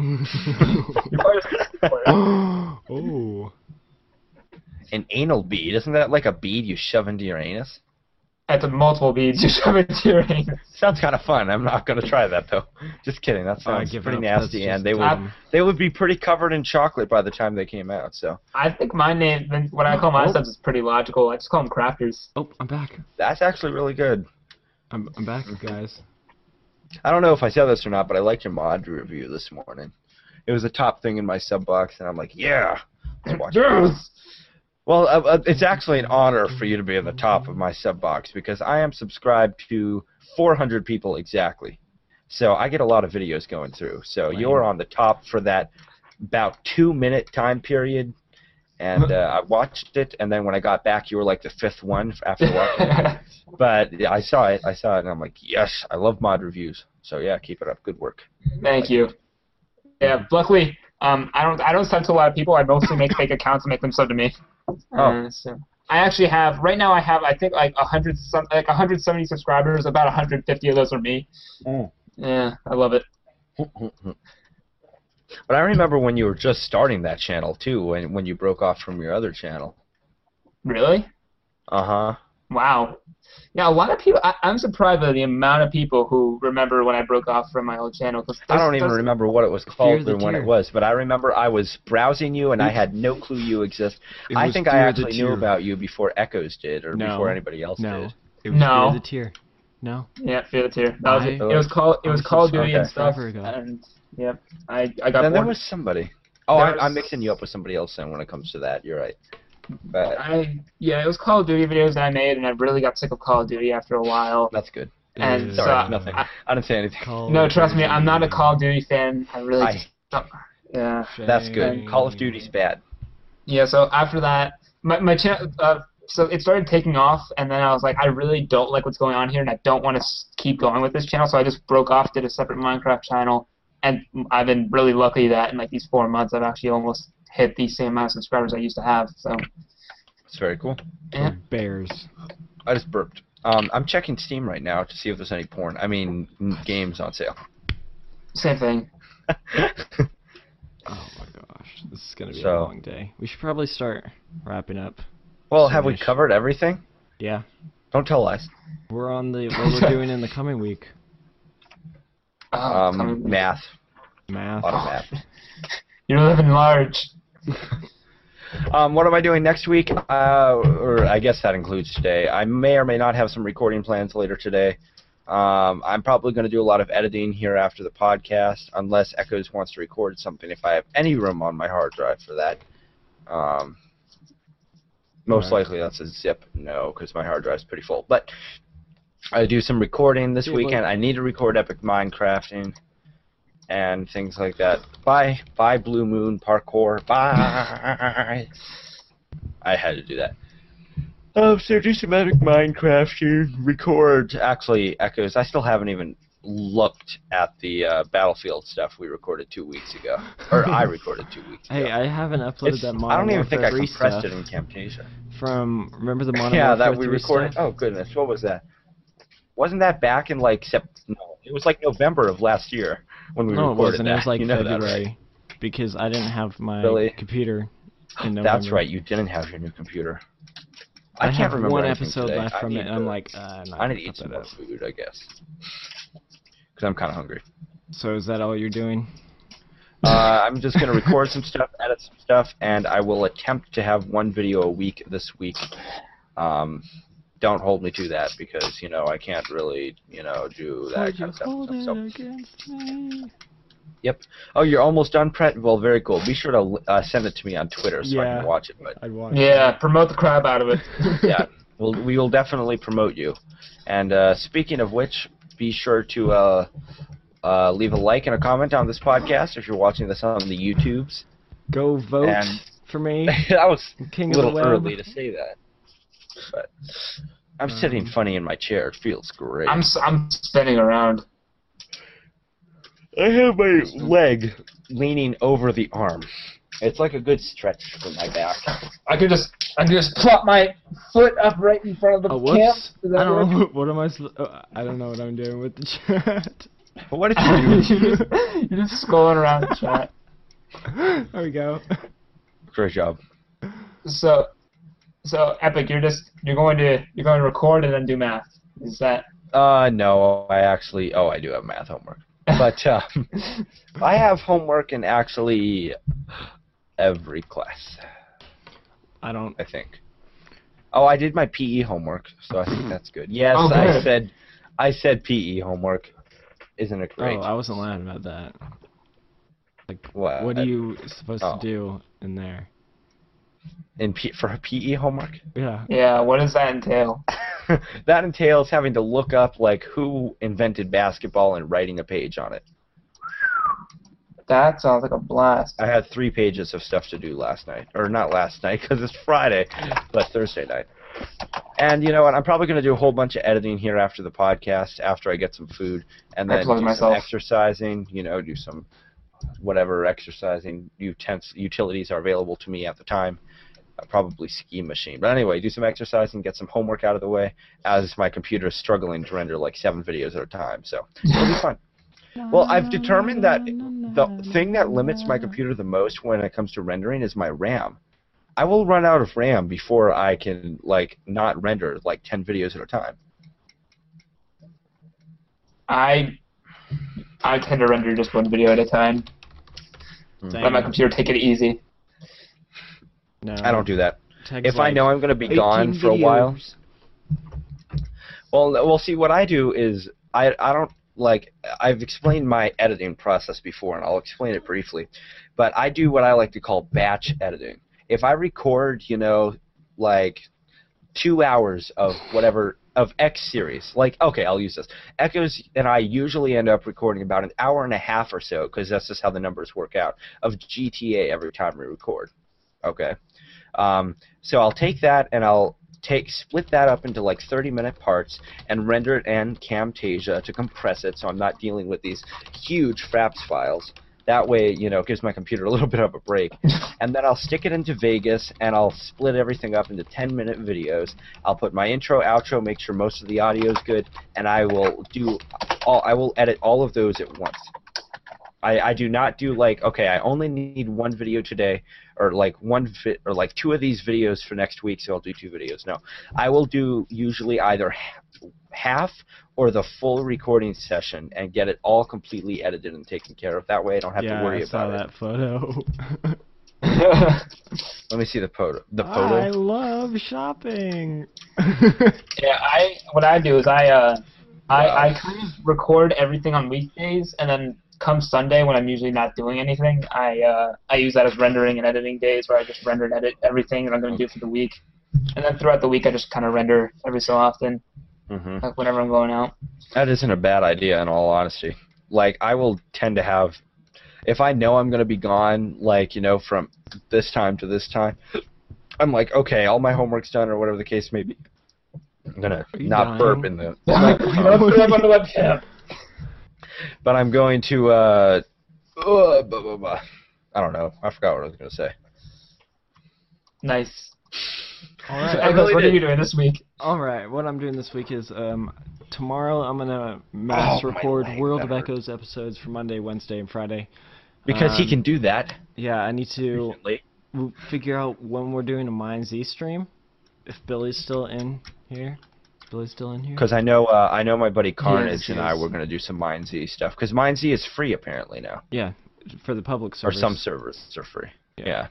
Oh. An anal bead? Isn't that like a bead you shove into your anus? That's multiple beads you shove into your anus. Sounds kind of fun. I'm not going to try that, though. Just kidding. That sounds pretty nasty, and they would be pretty covered in chocolate by the time they came out. So I think my name, when I call my subs, is pretty logical. I just call them crafters. Oh, I'm back. That's actually really good. I'm back, guys. I don't know if I said this or not, but I liked your mod review this morning. It was the top thing in my sub box, and I'm like, yeah. Yes! Well, it's actually an honor for you to be at the top of my sub box because I am subscribed to 400 people exactly. So I get a lot of videos going through. So you're on the top for that about 2-minute time period. And I watched it, and then when I got back, you were like the 5th one after watching it. But yeah, I saw it, and I'm like, yes, I love mod reviews. So yeah, keep it up. Good work. Thank you. Yeah, luckily, I don't sub to a lot of people. I mostly make fake accounts and make them sub to me. So I actually have right now. I have I think like 170 subscribers. About 150 of those are me. Yeah, I love it. But I remember when you were just starting that channel too, when you broke off from your other channel. Really? Uh-huh. Wow. Yeah, a lot of people. I'm surprised by the amount of people who remember when I broke off from my old channel. I don't even remember what it was called or when it was, but I remember I was browsing you and I had no clue you exist. I think I actually knew about you before Echoes did, or before anybody else did. It was Fear the Tier. No. Yeah, Fear the Tier. It was Call of Duty and stuff. And yep, I got. Then there was somebody. Oh, I'm mixing you up with somebody else then when it comes to that. You're right. But it was Call of Duty videos that I made, and I really got sick of Call of Duty after a while. That's good. And sorry, nothing. I didn't say anything. No, trust me, I'm not a Call of Duty fan. I really yeah. That's good. Call of Duty's bad. Yeah, so after that, my channel, so it started taking off, and then I was like, I really don't like what's going on here, and I don't want to keep going with this channel, so I just broke off, did a separate Minecraft channel, and I've been really lucky that in like these 4 months I've actually almost hit the same amount of subscribers I used to have. So it's very cool. Yeah. Bears. I just burped. I'm checking Steam right now to see if there's any porn. I mean, games on sale. Same thing. Oh my gosh, this is gonna be a long day. We should probably start wrapping up. Well, have we covered everything? Yeah. Don't tell lies. We're on the what we're doing in the coming week. Math. Math. A lot of math. You're living large. What am I doing next week? Or I guess that includes today. I may or may not have some recording plans later today. I'm probably going to do a lot of editing here after the podcast, unless Echoes wants to record something if I have any room on my hard drive for that. Most likely that's a zip no, because my hard drive's pretty full. But I do some recording this weekend. I need to record Epic Minecrafting and things like that. Bye, Blue Moon Parkour. Bye. I had to do that. So do some Epic Minecrafting, record. Actually, Echoes, I still haven't even looked at the Battlefield stuff we recorded 2 weeks ago. Or I recorded 2 weeks ago. Hey, I haven't uploaded that Modern I don't even Warfare think I 3 compressed stuff it in Camtasia. From, remember the Modern yeah, Warfare that we 3 recorded. stuff? Oh, goodness. What was that? Wasn't that back in, like, no, it was, like, November of last year when we recorded it wasn't. that. It was, like, February. That, right? Because I didn't have my computer in November. That's right. You didn't have your new computer. I can't have remember one anything episode today. left from it, and I'm like, I need to eat some more food, I guess. Because I'm kind of hungry. So is that all you're doing? I'm just going to record some stuff, edit some stuff, and I will attempt to have 1 video a week this week. Don't hold me to that because, you know, I can't really, you know, do that kind of stuff. Yep. Oh, you're almost done, Pret? Well, very cool. Be sure to send it to me on Twitter so I can watch it. But I'd watch promote the crap out of it. Yeah, we will definitely promote you. And speaking of which, be sure to leave a like and a comment on this podcast if you're watching this on the YouTubes. Go vote for me. That was King a little of the web. early to say that. But I'm sitting funny in my chair. It feels great. I'm spinning around. I have my leg leaning over the arm. It's like a good stretch for my back. I could just plop my foot up right in front of the camp. I don't know. What am I? I don't know what I'm doing with the chat. What did you do? You're just scrolling around the chat. There we go. Great job. So Epic, you're going to record and then do math. Is that? No, I do have math homework. But I have homework in actually every class. I think. Oh, I did my PE homework, so I think that's good. Yes, good. I said PE homework. Isn't it great? Oh, I wasn't lying about that. Like, what are you supposed to do in there? For PE homework? Yeah. Yeah, what does that entail? That entails having to look up, like, who invented basketball and writing a page on it. That sounds like a blast. I had 3 pages of stuff to do last night. Or not last night, because it's Friday, but Thursday night. And you know what? I'm probably going to do a whole bunch of editing here after the podcast, after I get some food, and then do some exercising, you know, do some whatever exercising utilities are available to me at the time. Probably ski machine. But anyway, do some exercising, get some homework out of the way, as my computer is struggling to render like 7 videos at a time. So it'll be fun. Well, I've determined that the thing that limits my computer the most when it comes to rendering is my RAM. I will run out of RAM before I can like not render like 10 videos at a time. I tend to render just 1 video at a time. Let my computer take it easy. No, I don't do that. If I know I'm going to be gone for a while. Well, see, what I do is I don't like. I've explained my editing process before, and I'll explain it briefly. But I do what I like to call batch editing. If I record, you know, like 2 hours of whatever of X series, like okay, I'll use this. Echoes and I usually end up recording about an hour and a half or so, because that's just how the numbers work out, of GTA every time we record. Okay. So I'll take that and I'll split that up into like 30-minute parts and render it in Camtasia to compress it, so I'm not dealing with these huge Fraps files. That way, you know, it gives my computer a little bit of a break. And then I'll stick it into Vegas, and I'll split everything up into 10-minute videos. I'll put my intro, outro, make sure most of the audio is good, and I will edit all of those at once. I do not do like, okay, I only need one video today, or like like 2 of these videos for next week, so I'll do 2 videos. No, I will do usually either half or the full recording session and get it all completely edited and taken care of. That way I don't have to worry about it. Yeah, I saw that photo. Let me see the photo. I love shopping. Yeah, what I do is I kind of record everything on weekdays, and then come Sunday, when I'm usually not doing anything, I use that as rendering and editing days, where I just render and edit everything that I'm going to do for the week. And then throughout the week, I just kind of render every so often, like whenever I'm going out. That isn't a bad idea, in all honesty. Like, I will tend to have, if I know I'm going to be gone, like, you know, from this time to this time, I'm like, okay, all my homework's done, or whatever the case may be. I'm going to not burp in the... But I'm going to, I don't know. I forgot what I was going to say. Nice. All right. Echoes, what are you doing this week? All right. What I'm doing this week is tomorrow I'm going to mass record World of Echoes episodes for Monday, Wednesday, and Friday. Because he can do that. Yeah, I need to figure out when we're doing a Mind Z stream. If Billy's still in here. Billy's still in here? Because I know my buddy Carnage and I were going to do some Mind Z stuff. Because Mind Z is free apparently now. Yeah, for the public servers. Or some servers are free. Yeah.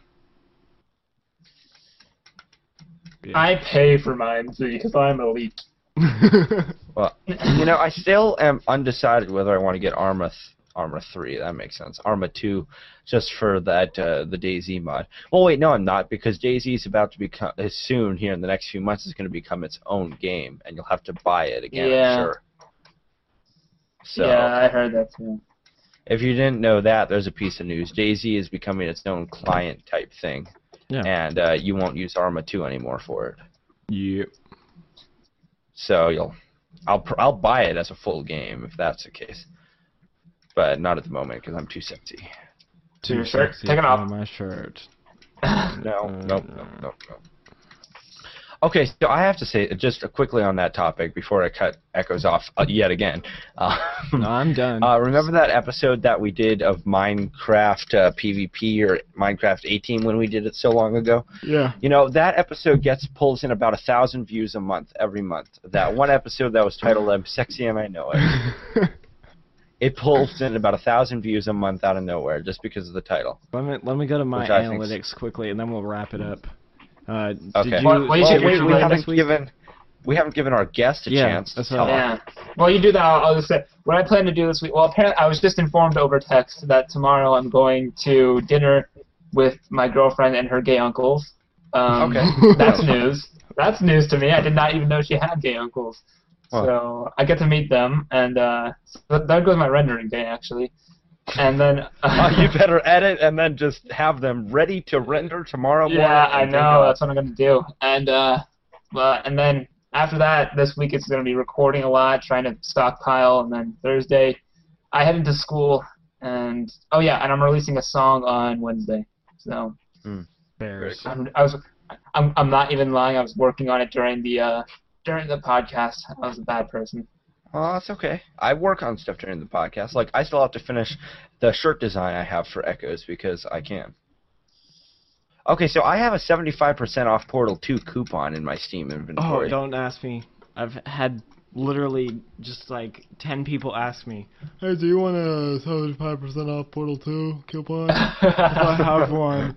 I pay for Mind Z because I'm elite. Well, you know, I still am undecided whether I want to get Arma 3. That makes sense. Arma 2, just for that the DayZ mod. Well, wait, no, I'm not, because DayZ is about to become soon here in the next few months. Is going to become its own game, and you'll have to buy it again. Yeah. I'm sure. So, yeah, I heard that too. If you didn't know that, there's a piece of news. DayZ is becoming its own client type thing. Yeah. And you won't use Arma 2 anymore for it. Yep. So I'll buy it as a full game if that's the case. But not at the moment because I'm too sexy. Too sexy. Take it off. My shirt. Nope. Okay, so I have to say, just quickly on that topic before I cut Echoes off yet again. No, I'm done. Remember that episode that we did of Minecraft PvP or Minecraft 18 when we did it so long ago? Yeah. You know, that episode pulls in about 1,000 views a month, every month. That one episode that was titled I'm Sexy and I Know It. It pulls in about 1,000 views a month out of nowhere just because of the title. Let me go to my analytics quickly, and then we'll wrap it up. Okay. We haven't given our guest a chance to tell us. Well, you do that. I'll just say what I plan to do this week. Well, apparently I was just informed over text that tomorrow I'm going to dinner with my girlfriend and her gay uncles. Okay. That's news. That's news to me. I did not even know she had gay uncles. Huh. So I get to meet them, and so there goes my rendering day, actually. And then you better edit and then just have them ready to render tomorrow morning. Yeah, I know. That's what I'm going to do. And then after that, this week it's going to be recording a lot, trying to stockpile, and then Thursday I head into school, and I'm releasing a song on Wednesday. So Bears. I'm not even lying. I was working on it during the podcast. I was a bad person. Oh, that's okay. I work on stuff during the podcast. Like, I still have to finish the shirt design I have for Echoes because I can. Okay, so I have a 75% off Portal 2 coupon in my Steam inventory. Oh, don't ask me. I've had literally just like 10 people ask me, hey, do you want a 75% off Portal 2 coupon? I have one.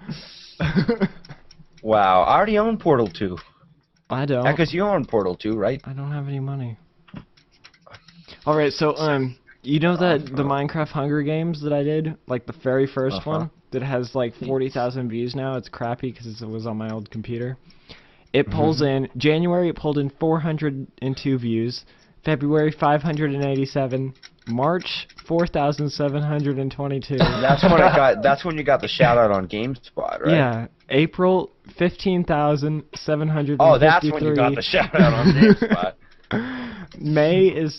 Wow, I already own Portal 2. I don't. Echoes, you own Portal 2, right? I don't have any money. Alright, so, you know that the Minecraft Hunger Games that I did? Like, the very first one? That has, like, 40,000 views now? It's crappy because it was on my old computer. It pulls in... January, it pulled in 402 views. February, 587. March 4,722. That's when I got. That's when you got the shout out on GameSpot, right? Yeah. April 15,753. Oh, that's when you got the shout out on GameSpot. May is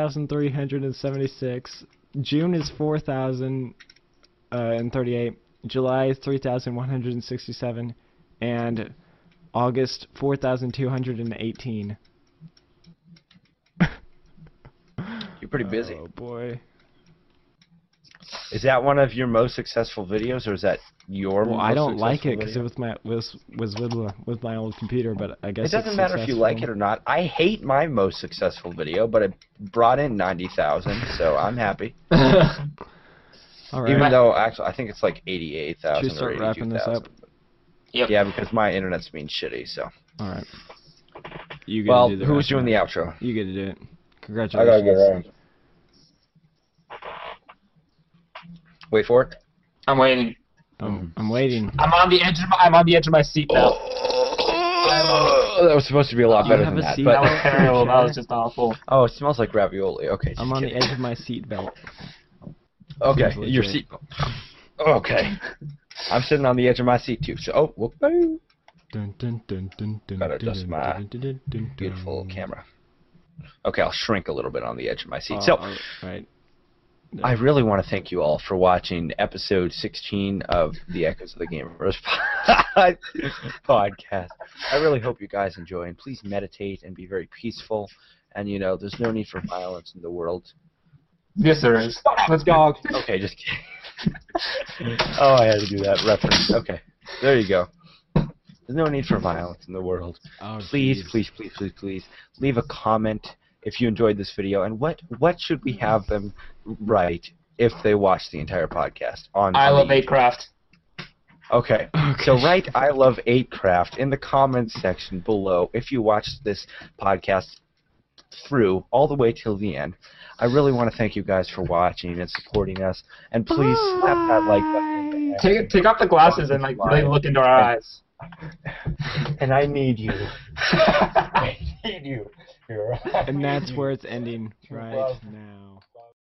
6,376. June is 4,038. July is 3,167, and August 4,218. You're pretty busy. Oh boy. Is that one of your most successful videos, or is that your? Well, most I don't like it because it was with my old computer, but I guess it doesn't matter if you like it or not. I hate my most successful video, but it brought in 90,000, so I'm happy. All right. Even though actually I think it's like 88,000 Should we start or wrapping this 82,000. up? Yep. Yeah, because my internet's being shitty. So. All right. You get Well, to do the who's outro. doing the outro? You get to do it. I Congratulations. gotta get around. Wait for it. I'm waiting. I'm waiting. I'm on the edge of my seat now. Oh, that was supposed to be a lot You better have than a that. seat But That was terrible. That was just awful. oh, it smells like ravioli. Okay. I'm just on kidding. the edge of my seat belt. Okay, Seems your legit. seat. Okay. I'm sitting on the edge of my seat too. So, oh, whoop. Gotta adjust my beautiful camera. Okay, I'll shrink a little bit on the edge of my seat. So, right. I really want to thank you all for watching episode 16 of the Echoes of the Gamers podcast. I really hope you guys enjoy, and please meditate and be very peaceful. And, you know, there's no need for violence in the world. Yes, there is. Let's go. Okay, just kidding. Oh, I had to do that reference. Okay, there you go. There's no need for violence in the world. Oh, Please, jeez. please, leave a comment if you enjoyed this video, and what should we have them write if they watch the entire podcast on I love the- 8Craft. Okay. So write I love 8Craft in the comments section below if you watched this podcast through all the way till the end. I really want to thank you guys for watching and supporting us, and please slap that like button. Take off the glasses and like really look into our eyes. And I need you. I need you. And that's where it's ending right now.